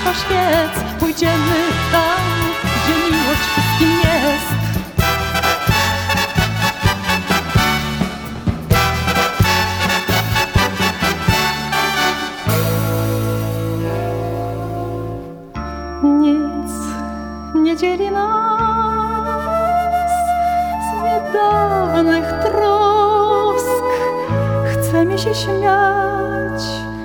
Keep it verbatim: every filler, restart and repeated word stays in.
światła świec, pójdziemy tam, gdzie miłość wszystkim jest. Nic nie dzieli nas z niedawnych trosk. Chcemy się śmiać